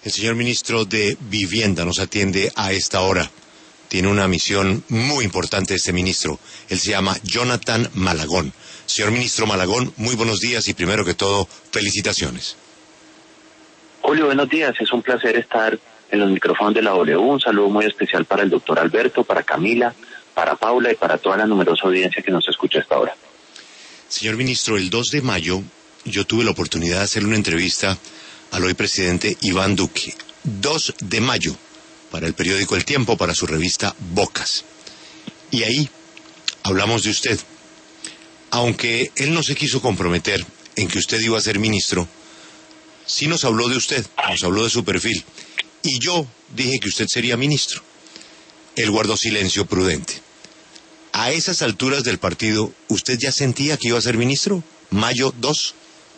El señor ministro de Vivienda nos atiende a esta hora. Tiene una misión muy importante este ministro. Él se llama Jonathan Malagón. Señor ministro Malagón, muy buenos días y primero que todo, felicitaciones. Julio, buenos días. Es un placer estar en los micrófonos de la W. Un saludo muy especial para el doctor Alberto, para Camila, para Paula y para toda la numerosa audiencia que nos escucha hasta ahora. Señor ministro, el 2 de mayo yo tuve la oportunidad de hacerle una entrevista al hoy presidente Iván Duque. 2 de mayo, para el periódico El Tiempo, para su revista Bocas. Y ahí hablamos de usted. Aunque él no se quiso comprometer en que usted iba a ser ministro, sí nos habló de usted, nos habló de su perfil. Y yo dije que usted sería ministro. Él guardó silencio prudente. A esas alturas del partido, ¿usted ya sentía que iba a ser ministro? ¿Mayo 2?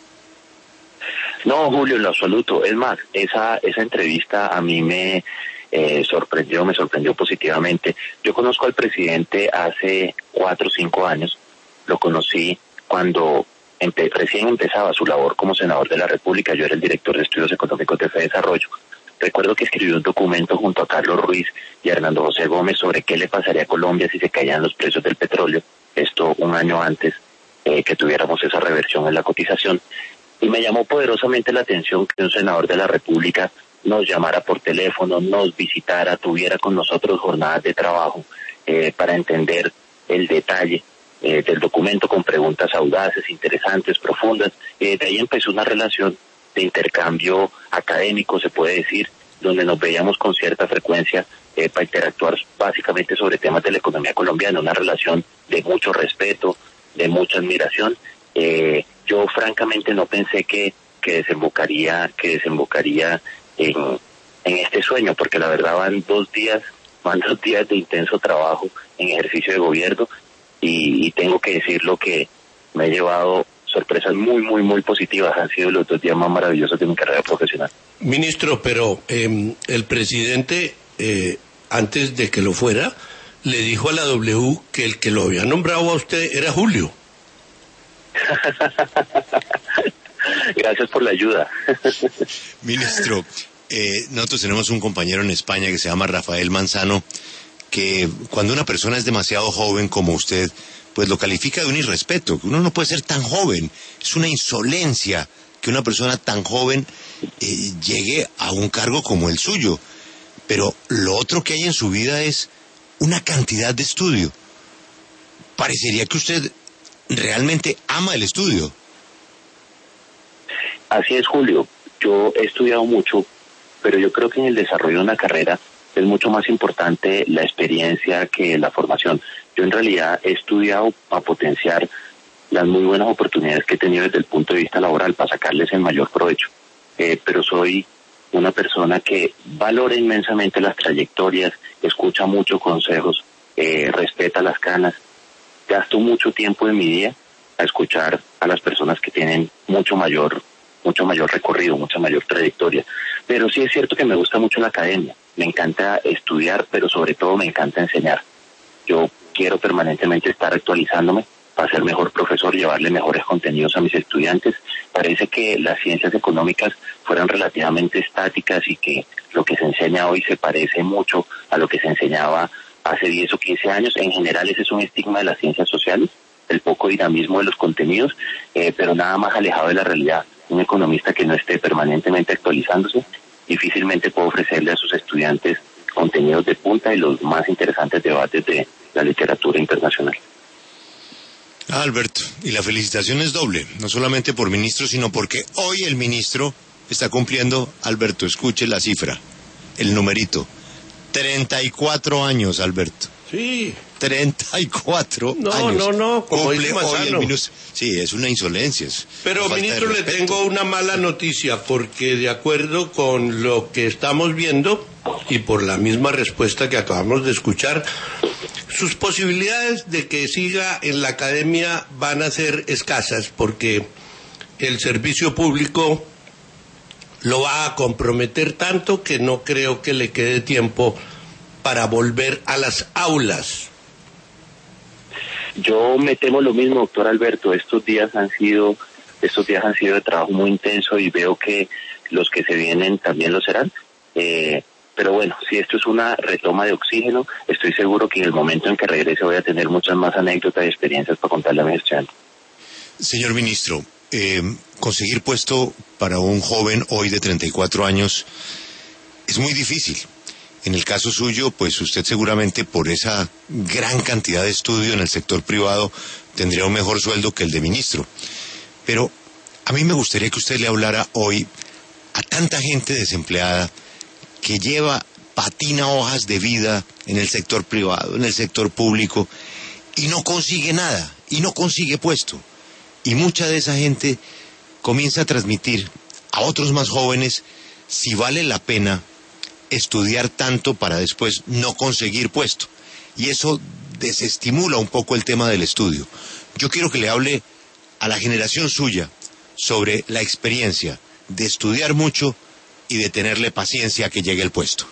No, Julio, en lo absoluto. Es más, esa entrevista a mí me sorprendió positivamente. Yo conozco al presidente hace 4 o 5 años. Lo conocí cuando recién empezaba su labor como senador de la República. Yo era el director de Estudios Económicos de Fedesarrollo. Recuerdo que escribió un documento junto a Carlos Ruiz y a Hernando José Gómez sobre qué le pasaría a Colombia si se caían los precios del petróleo. Esto un año antes que tuviéramos esa reversión en la cotización. Y me llamó poderosamente la atención que un senador de la República nos llamara por teléfono, nos visitara, tuviera con nosotros jornadas de trabajo para entender el detalle del documento con preguntas audaces, interesantes, profundas. De ahí empezó una relación de intercambio académico, se puede decir, donde nos veíamos con cierta frecuencia para interactuar básicamente sobre temas de la economía colombiana, una relación de mucho respeto, de mucha admiración. Yo francamente no pensé que desembocaría en este sueño, porque la verdad van 2 días de intenso trabajo en ejercicio de gobierno y tengo que decirlo que me he llevado sorpresas muy positivas. Han sido los 2 días más maravillosos de mi carrera profesional. Ministro, pero el presidente, antes de que lo fuera, le dijo a la W que el que lo había nombrado a usted era Julio. Gracias por la ayuda. Ministro, nosotros tenemos un compañero en España que se llama Rafael Manzano, que cuando una persona es demasiado joven como usted, pues lo califica de un irrespeto, que uno no puede ser tan joven, es una insolencia que una persona tan joven llegue a un cargo como el suyo, pero lo otro que hay en su vida es una cantidad de estudio. Parecería que usted realmente ama el estudio. Así es, Julio. Yo he estudiado mucho, pero yo creo que en el desarrollo de una carrera es mucho más importante la experiencia que la formación. Yo en realidad he estudiado para potenciar las muy buenas oportunidades que he tenido desde el punto de vista laboral, para sacarles el mayor provecho. Pero soy una persona que valora inmensamente las trayectorias, escucha muchos consejos, respeta las canas. Gasto mucho tiempo de mi día a escuchar a las personas que tienen mucho mayor recorrido, mucha mayor trayectoria. Pero sí es cierto que me gusta mucho la academia. Me encanta estudiar, pero sobre todo me encanta enseñar. Yo quiero permanentemente estar actualizándome para ser mejor profesor, llevarle mejores contenidos a mis estudiantes. Parece que las ciencias económicas fueran relativamente estáticas y que lo que se enseña hoy se parece mucho a lo que se enseñaba hace 10 o 15 años. En general ese es un estigma de las ciencias sociales, el poco dinamismo de los contenidos, pero nada más alejado de la realidad. Un economista que no esté permanentemente actualizándose difícilmente puede ofrecerle a sus estudiantes contenidos de punta y los más interesantes debates de la literatura internacional. Alberto, y la felicitación es doble, no solamente por ministro, sino porque hoy el ministro está cumpliendo, Alberto, escuche la cifra, el numerito, 34 años, Alberto. Sí. 34 años. No, como cumple dice hoy Manzano. el ministro. Sí, es una insolencia. Pero, ministro, le tengo una mala noticia, porque de acuerdo con lo que estamos viendo, y por la misma respuesta que acabamos de escuchar, sus posibilidades de que siga en la academia van a ser escasas, porque el servicio público lo va a comprometer tanto que no creo que le quede tiempo para volver a las aulas. Yo me temo lo mismo, doctor Alberto. Estos días han sido de trabajo muy intenso y veo que los que se vienen también lo serán. Pero bueno, si esto es una retoma de oxígeno, estoy seguro que en el momento en que regrese voy a tener muchas más anécdotas y experiencias para contarle a mis estudiantes. Señor ministro, conseguir puesto para un joven hoy de 34 años es muy difícil. En el caso suyo, pues usted seguramente por esa gran cantidad de estudio en el sector privado tendría un mejor sueldo que el de ministro. Pero a mí me gustaría que usted le hablara hoy a tanta gente desempleada que patina hojas de vida en el sector privado, en el sector público, y no consigue nada, y no consigue puesto. Y mucha de esa gente comienza a transmitir a otros más jóvenes si vale la pena estudiar tanto para después no conseguir puesto. Y eso desestimula un poco el tema del estudio. Yo quiero que le hable a la generación suya sobre la experiencia de estudiar mucho y de tenerle paciencia a que llegue el puesto.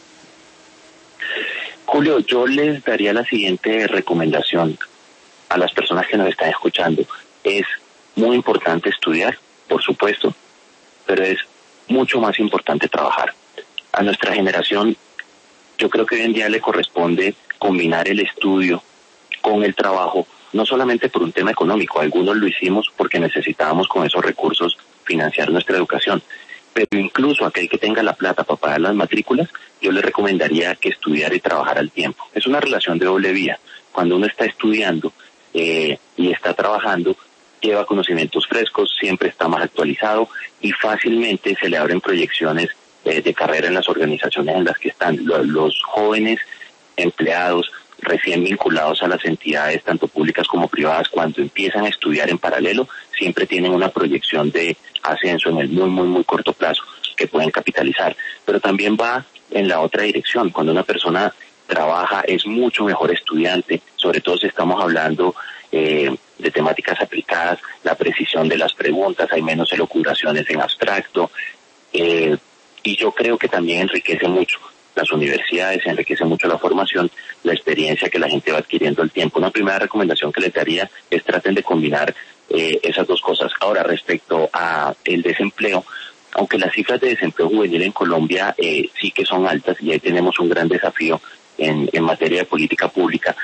Julio, yo les daría la siguiente recomendación a las personas que nos están escuchando. Es muy importante estudiar, por supuesto, pero es mucho más importante trabajar. A nuestra generación, yo creo que hoy en día le corresponde combinar el estudio con el trabajo, no solamente por un tema económico, algunos lo hicimos porque necesitábamos con esos recursos financiar nuestra educación, pero incluso aquel que tenga la plata para pagar las matrículas, yo le recomendaría que estudiara y trabajara al tiempo. Es una relación de doble vía. Cuando uno está estudiando y está trabajando, lleva conocimientos frescos, siempre está más actualizado y fácilmente se le abren proyecciones de carrera en las organizaciones en las que están. Los jóvenes empleados recién vinculados a las entidades, tanto públicas como privadas, cuando empiezan a estudiar en paralelo, siempre tienen una proyección de ascenso en el muy corto plazo que pueden capitalizar. Pero también va en la otra dirección. Cuando una persona trabaja es mucho mejor estudiante, sobre todo si estamos hablando de temáticas aplicadas, la precisión de las preguntas, hay menos elucubraciones en abstracto, y yo creo que también enriquece mucho las universidades, enriquece mucho la formación, la experiencia que la gente va adquiriendo al tiempo. Una primera recomendación que les daría es traten de combinar esas dos cosas. Ahora, respecto a el desempleo, aunque las cifras de desempleo juvenil en Colombia sí que son altas y ahí tenemos un gran desafío en materia de política pública,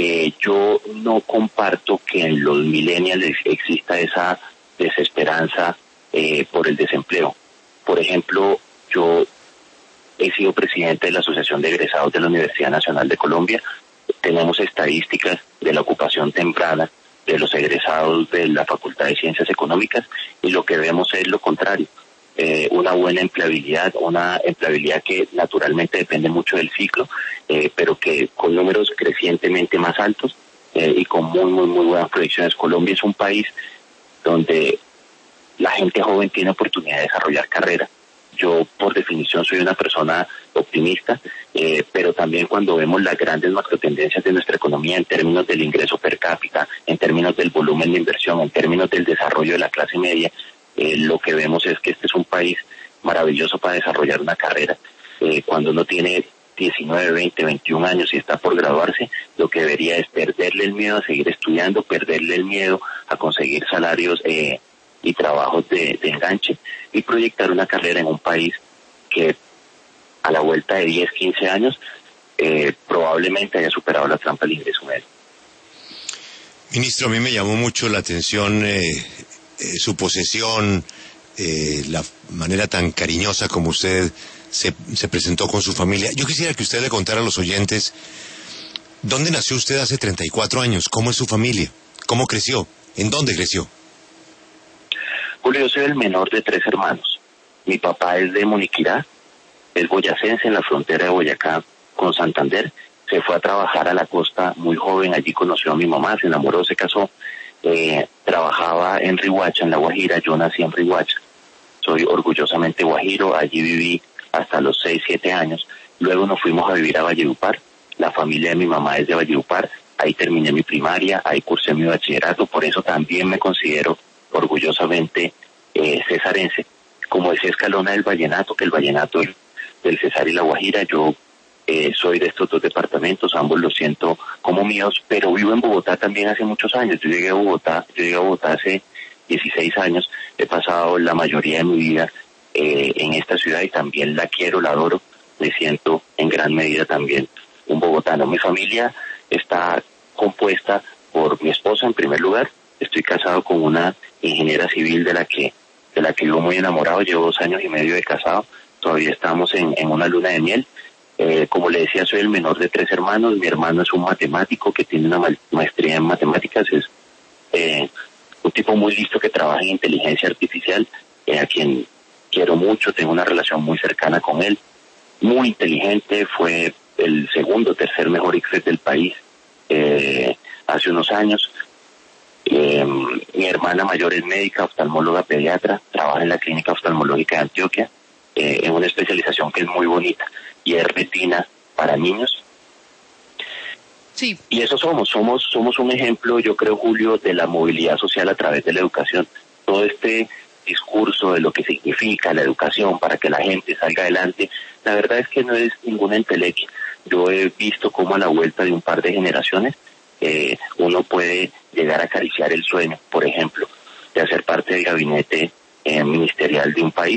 yo no comparto que en los millennials exista esa desesperanza por el desempleo. Por ejemplo, yo he sido presidente de la Asociación de Egresados de la Universidad Nacional de Colombia. Tenemos estadísticas de la ocupación temprana de los egresados de la Facultad de Ciencias Económicas y lo que vemos es lo contrario. Una buena empleabilidad, una empleabilidad que naturalmente depende mucho del ciclo, pero que con números crecientemente más altos y con muy buenas proyecciones. Colombia es un país donde la gente joven tiene oportunidad de desarrollar carrera. Yo, por definición, soy una persona optimista, pero también cuando vemos las grandes macrotendencias de nuestra economía en términos del ingreso per cápita, en términos del volumen de inversión, en términos del desarrollo de la clase media, lo que vemos es que este es un país maravilloso para desarrollar una carrera. Cuando uno tiene 19, 20, 21 años y está por graduarse, lo que debería es perderle el miedo a seguir estudiando, perderle el miedo a conseguir salarios y trabajos de enganche y proyectar una carrera en un país que a la vuelta de 10, 15 años probablemente haya superado la trampa del ingreso medio. Ministro, a mí me llamó mucho la atención su posesión, la manera tan cariñosa como usted se presentó con su familia. Yo quisiera que usted le contara a los oyentes ¿dónde nació usted hace 34 años? ¿Cómo es su familia? ¿Cómo creció? ¿En dónde creció? Julio, yo soy el menor de 3 hermanos. Mi papá es de Moniquirá, es boyacense en la frontera de Boyacá con Santander. Se fue a trabajar a la costa muy joven, allí conoció a mi mamá, se enamoró, se casó. Trabajaba en Riohacha, en La Guajira. Yo nací en Riohacha. Soy orgullosamente guajiro, allí viví hasta los 6, 7 años. Luego nos fuimos a vivir a Valledupar. La familia de mi mamá es de Valledupar. Ahí terminé mi primaria, ahí cursé mi bachillerato, por eso también me considero orgullosamente cesarense. Como decía Escalona del vallenato, que el vallenato es del Cesar y La Guajira, yo soy de estos 2 departamentos, ambos los siento como míos, pero vivo en Bogotá también hace muchos años. Yo llegué a Bogotá hace 16 años, he pasado la mayoría de mi vida en esta ciudad y también la quiero, la adoro, me siento en gran medida también un bogotano. Mi familia está compuesta por mi esposa en primer lugar, estoy casado con una ingeniera civil de la que vivo muy enamorado, llevo 2 años y medio de casado, todavía estamos en una luna de miel. Como le decía, soy el menor de 3 hermanos, mi hermano es un matemático que tiene una maestría en matemáticas, es un tipo muy listo que trabaja en inteligencia artificial, a quien quiero mucho, tengo una relación muy cercana con él, muy inteligente, fue el segundo o tercer mejor ICFES del país hace unos años. Mi hermana mayor es médica, oftalmóloga, pediatra, trabaja en la Clínica Oftalmológica de Antioquia, en una especialización que es muy bonita y es retina para niños. Sí. Y eso somos un ejemplo, yo creo, Julio, de la movilidad social a través de la educación. Todo este discurso de lo que significa la educación para que la gente salga adelante, la verdad es que no es ninguna entelequia. Yo he visto cómo a la vuelta de un par de generaciones uno puede llegar a acariciar el sueño, por ejemplo, de hacer parte del gabinete ministerial de un país,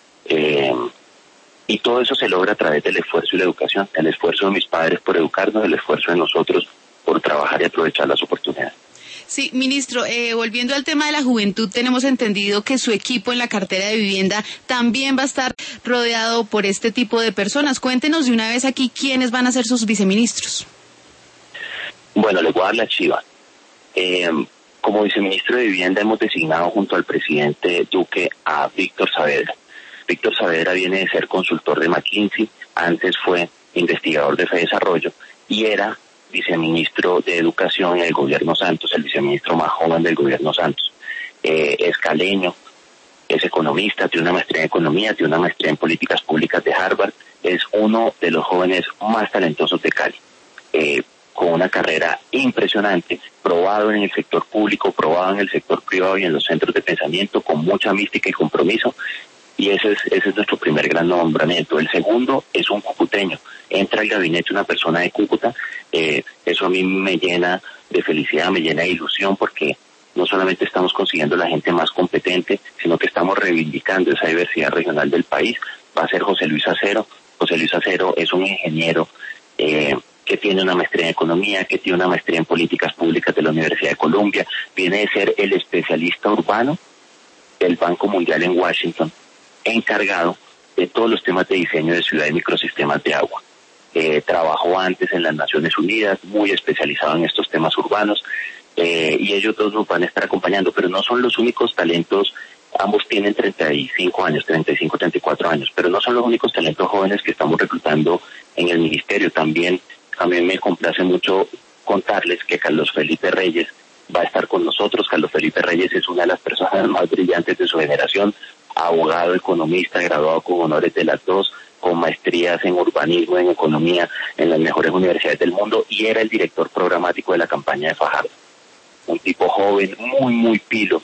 y todo eso se logra a través del esfuerzo y la educación, el esfuerzo de mis padres por educarnos, el esfuerzo de nosotros por trabajar y aprovechar las oportunidades. Sí, ministro, volviendo al tema de la juventud, tenemos entendido que su equipo en la cartera de vivienda también va a estar rodeado por este tipo de personas. Cuéntenos de una vez aquí quiénes van a ser sus viceministros. Bueno, les voy a dar la chiva. Como viceministro de Vivienda hemos designado junto al presidente Duque a Víctor Saavedra. Víctor Saavedra viene de ser consultor de McKinsey, antes fue investigador de FEDesarrollo y era viceministro de Educación en el gobierno Santos, el viceministro más joven del gobierno Santos. Es caleño, es economista, tiene una maestría en economía, tiene una maestría en políticas públicas de Harvard, es uno de los jóvenes más talentosos de Cali, con una carrera impresionante, probado en el sector público, probado en el sector privado y en los centros de pensamiento, con mucha mística y compromiso. Y ese es nuestro primer gran nombramiento. El segundo es un cucuteño. Entra al gabinete una persona de Cúcuta. Eso a mí me llena de felicidad, me llena de ilusión, porque no solamente estamos consiguiendo la gente más competente, sino que estamos reivindicando esa diversidad regional del país. Va a ser José Luis Acero. José Luis Acero es un ingeniero que tiene una maestría en economía, que tiene una maestría en políticas públicas de la Universidad de Columbia. Viene de ser el especialista urbano del Banco Mundial en Washington, encargado de todos los temas de diseño de ciudad y microsistemas de agua. Trabajó antes en las Naciones Unidas, muy especializado en estos temas urbanos, y ellos dos nos van a estar acompañando, pero no son los únicos talentos. Ambos tienen 35 años, 35, 34 años, pero no son los únicos talentos jóvenes que estamos reclutando en el ministerio. También a mí me complace mucho contarles que Carlos Felipe Reyes va a estar con nosotros. Carlos Felipe Reyes es una de las personas más brillantes de su generación, abogado, economista, graduado con honores de las dos, con maestrías en urbanismo, en economía, en las mejores universidades del mundo, y era el director programático de la campaña de Fajardo. Un tipo joven, muy pilo,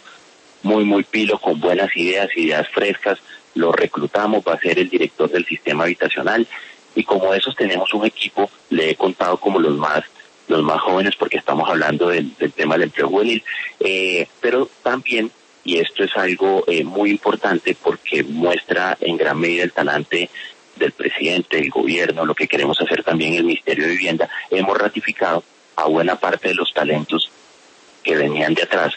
con buenas ideas frescas. Lo reclutamos, va a ser el director del sistema habitacional, y como esos tenemos un equipo, le he contado como los más jóvenes, porque estamos hablando del tema del empleo juvenil, pero también, y esto es algo muy importante porque muestra en gran medida el talante del presidente, del gobierno, lo que queremos hacer también en el Ministerio de Vivienda, hemos ratificado a buena parte de los talentos que venían de atrás,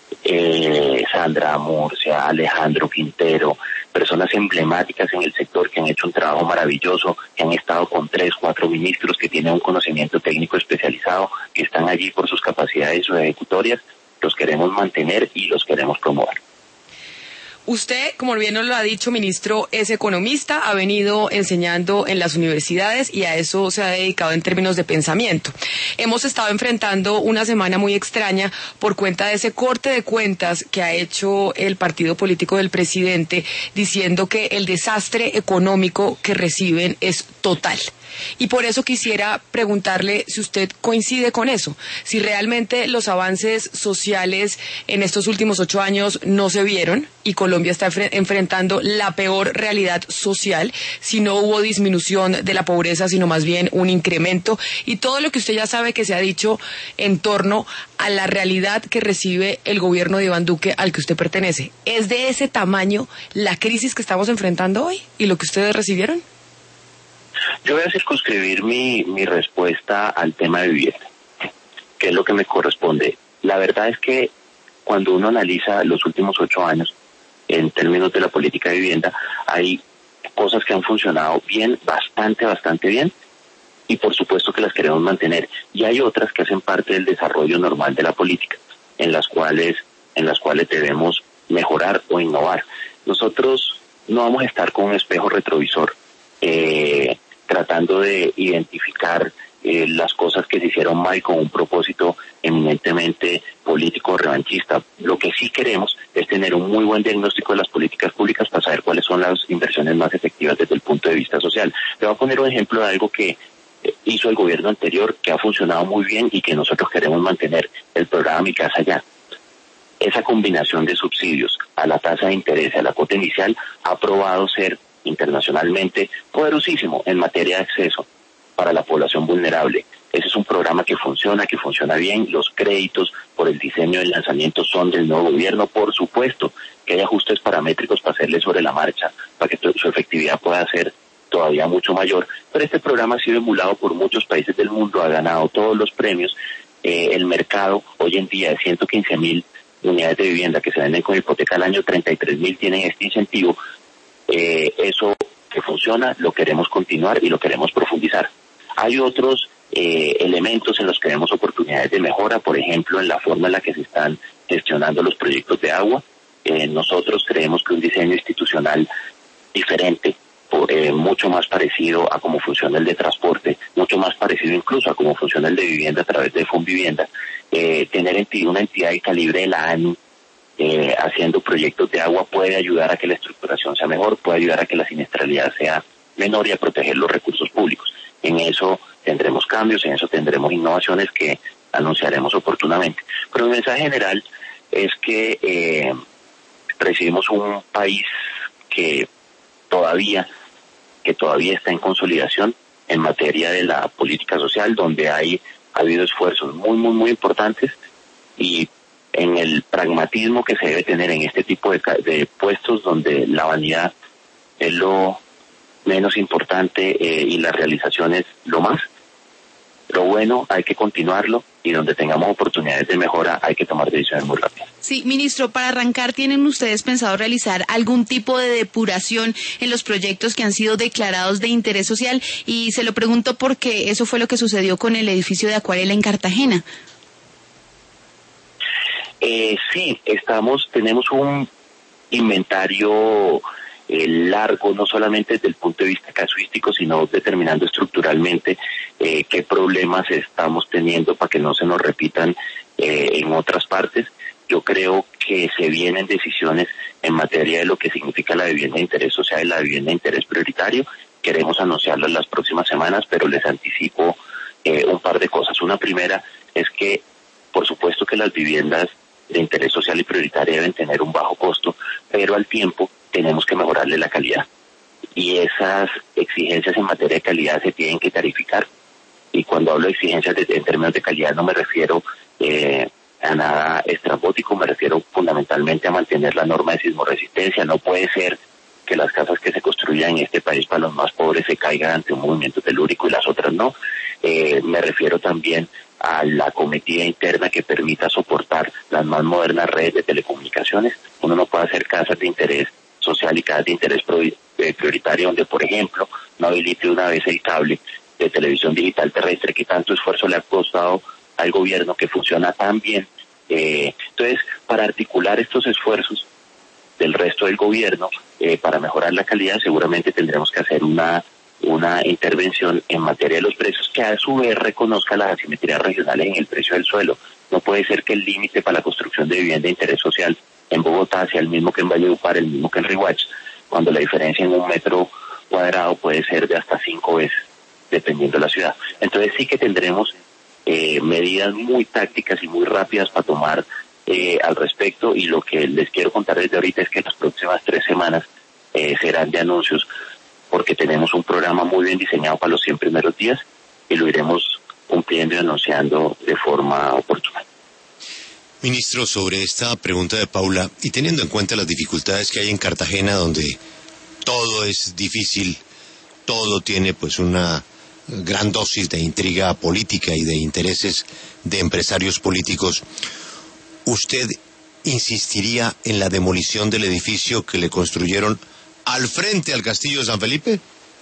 Sandra Murcia, Alejandro Quintero, personas emblemáticas en el sector que han hecho un trabajo maravilloso, que han estado con 3, 4 ministros, que tienen un conocimiento técnico especializado, que están allí por sus capacidades ejecutorias. Los queremos mantener y los queremos promover. Usted, como bien nos lo ha dicho, ministro, es economista, ha venido enseñando en las universidades y a eso se ha dedicado en términos de pensamiento. Hemos estado enfrentando una semana muy extraña por cuenta de ese corte de cuentas que ha hecho el partido político del presidente, diciendo que el desastre económico que reciben es total. Y por eso quisiera preguntarle si usted coincide con eso, si realmente los avances sociales en estos últimos 8 años no se vieron y Colombia Colombia está enfrentando la peor realidad social, si no hubo disminución de la pobreza, sino más bien un incremento, y todo lo que usted ya sabe que se ha dicho en torno a la realidad que recibe el gobierno de Iván Duque al que usted pertenece. ¿Es de ese tamaño la crisis que estamos enfrentando hoy y lo que ustedes recibieron? Yo voy a circunscribir mi respuesta al tema de vivienda, que es lo que me corresponde. La verdad es que cuando uno analiza los últimos 8 años, en términos de la política de vivienda, hay cosas que han funcionado bien, bastante bien, y por supuesto que las queremos mantener. Y hay otras que hacen parte del desarrollo normal de la política, en las cuales debemos mejorar o innovar. Nosotros no vamos a estar con un espejo retrovisor tratando de identificar las cosas que se hicieron mal con un propósito eminentemente político o revanchista. Lo que sí queremos es tener un muy buen diagnóstico de las políticas públicas para saber cuáles son las inversiones más efectivas desde el punto de vista social. Le voy a poner un ejemplo de algo que hizo el gobierno anterior, que ha funcionado muy bien y que nosotros queremos mantener: el programa Mi Casa Ya. Esa combinación de subsidios a la tasa de interés, a la cuota inicial, ha probado ser internacionalmente poderosísimo en materia de acceso para la población vulnerable. Ese es un programa que funciona bien. Los créditos por el diseño del lanzamiento son del nuevo gobierno. Por supuesto que hay ajustes paramétricos para hacerle sobre la marcha, para que su efectividad pueda ser todavía mucho mayor. Pero este programa ha sido emulado por muchos países del mundo, ha ganado todos los premios. El mercado hoy en día de 115.000 unidades de vivienda que se venden con hipoteca al año, 33.000 tienen este incentivo. Eso que funciona lo queremos continuar y lo queremos profundizar. Hay otros elementos en los que vemos oportunidades de mejora, por ejemplo, en la forma en la que se están gestionando los proyectos de agua. Nosotros creemos que un diseño institucional diferente, mucho más parecido a cómo funciona el de transporte, mucho más parecido incluso a cómo funciona el de vivienda a través de Fonvivienda, tener una entidad de calibre de la ANU haciendo proyectos de agua puede ayudar a que la estructuración sea mejor, puede ayudar a que la siniestralidad sea menor y a proteger los recursos públicos. En eso tendremos cambios, en eso tendremos innovaciones que anunciaremos oportunamente. Pero el mensaje general es que recibimos un país que todavía está en consolidación en materia de la política social, donde ha habido esfuerzos muy importantes, y en el pragmatismo que se debe tener en este tipo de puestos donde la vanidad es lo menos importante y las realizaciones lo más. Lo bueno hay que continuarlo, y donde tengamos oportunidades de mejora hay que tomar decisiones muy rápidas. Sí, ministro, para arrancar, ¿tienen ustedes pensado realizar algún tipo de depuración en los proyectos que han sido declarados de interés social? Y se lo pregunto porque eso fue lo que sucedió con el edificio de Acuarela en Cartagena. Sí, tenemos un inventario largo, no solamente desde el punto de vista casuístico, sino determinando estructuralmente qué problemas estamos teniendo para que no se nos repitan en otras partes. Yo creo que se vienen decisiones en materia de lo que significa la vivienda de interés social y la vivienda de interés prioritario. Queremos anunciarlas las próximas semanas, pero les anticipo un par de cosas. Una primera es que, por supuesto que las viviendas de interés social y prioritario deben tener un bajo costo, pero al tiempo tenemos que mejorarle la calidad. Y esas exigencias en materia de calidad se tienen que tarificar. Y cuando hablo de exigencias en términos de calidad no me refiero a nada estrambótico, me refiero fundamentalmente a mantener la norma de sismoresistencia. No puede ser que las casas que se construyan en este país para los más pobres se caigan ante un movimiento telúrico y las otras no. Me refiero también a la cometida interna que permita soportar las más modernas redes de telecomunicaciones. Uno no puede hacer casas de interés social y casas de interés prioritario donde, por ejemplo, no habilite una vez el cable de televisión digital terrestre que tanto esfuerzo le ha costado al gobierno, que funciona tan bien. Entonces, para articular estos esfuerzos del resto del gobierno para mejorar la calidad, seguramente tendremos que hacer una intervención en materia de los precios que a su vez reconozca las asimetrías regionales en el precio del suelo. No puede ser que el límite para la construcción de vivienda de interés social en Bogotá sea el mismo que en Valledupar, el mismo que en Riohacha, cuando la diferencia en un metro cuadrado puede ser de hasta 5 veces, dependiendo de la ciudad. Entonces sí que tendremos medidas muy tácticas y muy rápidas para tomar al respecto, y lo que les quiero contar desde ahorita es que las próximas 3 semanas serán de anuncios, porque tenemos un programa muy bien diseñado para los 100 primeros días y lo iremos cumpliendo y anunciando de forma oportuna. Ministro, sobre esta pregunta de Paula, y teniendo en cuenta las dificultades que hay en Cartagena, donde todo es difícil, todo tiene pues una gran dosis de intriga política y de intereses de empresarios políticos, ¿usted insistiría en la demolición del edificio que le construyeron al frente al Castillo de San Felipe?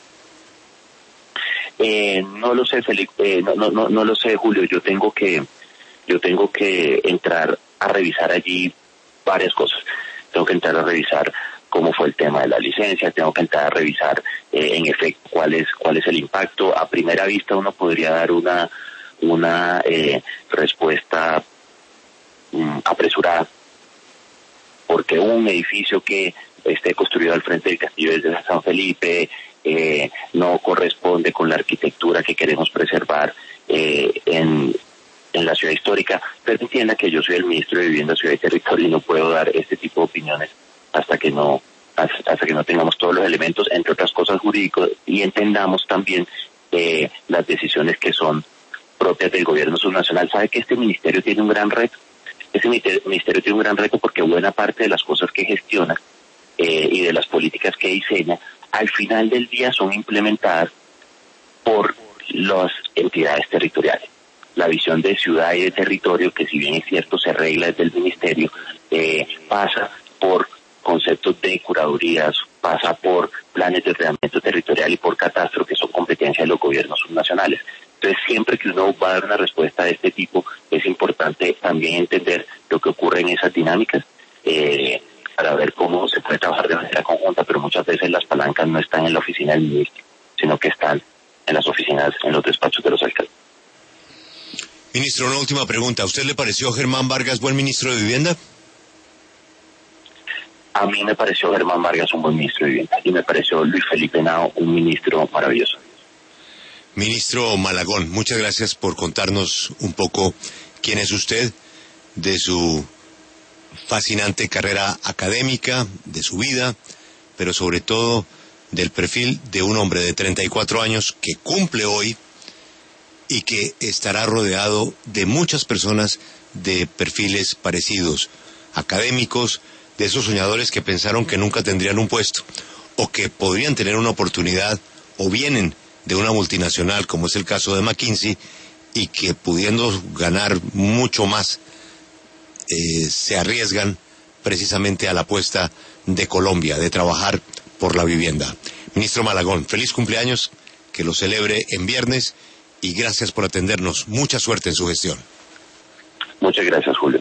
No lo sé, Felipe, no lo sé, Julio. Yo tengo que entrar a revisar allí varias cosas. Tengo que entrar a revisar cómo fue el tema de la licencia, tengo que entrar a revisar en efecto cuál es el impacto. A primera vista uno podría dar una respuesta apresurada, porque un edificio que esté construido al frente del Castillo de San Felipe no corresponde con la arquitectura que queremos preservar en la ciudad histórica. Pero entienda que yo soy el ministro de Vivienda, Ciudad y Territorio y no puedo dar este tipo de opiniones hasta que no tengamos todos los elementos, entre otras cosas jurídicos, y entendamos también las decisiones que son propias del gobierno subnacional. Sabe que este ministerio tiene un gran reto. Este ministerio tiene un gran reto porque buena parte de las cosas que gestiona y de las políticas que diseña, al final del día son implementadas por las entidades territoriales. La visión de ciudad y de territorio, que si bien es cierto se arregla desde el ministerio, pasa por conceptos de curadurías, pasa por planes de ordenamiento territorial y por catastro, que son competencia de los gobiernos subnacionales. Entonces, siempre que uno va a dar una respuesta de este tipo, es importante también entender lo que ocurre en esas dinámicas para ver cómo se puede trabajar de manera conjunta, pero muchas veces las palancas no están en la oficina del ministro, sino que están en las oficinas, en los despachos de los alcaldes. Ministro, una última pregunta. ¿A usted le pareció Germán Vargas buen ministro de Vivienda? A mí me pareció Germán Vargas un buen ministro de Vivienda y me pareció Luis Felipe Henao un ministro maravilloso. Ministro Malagón, muchas gracias por contarnos un poco quién es usted, de su fascinante carrera académica, de su vida, pero sobre todo del perfil de un hombre de 34 años que cumple hoy y que estará rodeado de muchas personas de perfiles parecidos, académicos, de esos soñadores que pensaron que nunca tendrían un puesto o que podrían tener una oportunidad o vienen de una multinacional, como es el caso de McKinsey, y que pudiendo ganar mucho más se arriesgan precisamente a la apuesta de Colombia, de trabajar por la vivienda. Ministro Malagón, feliz cumpleaños, que lo celebre en viernes y gracias por atendernos. Mucha suerte en su gestión. Muchas gracias, Julio.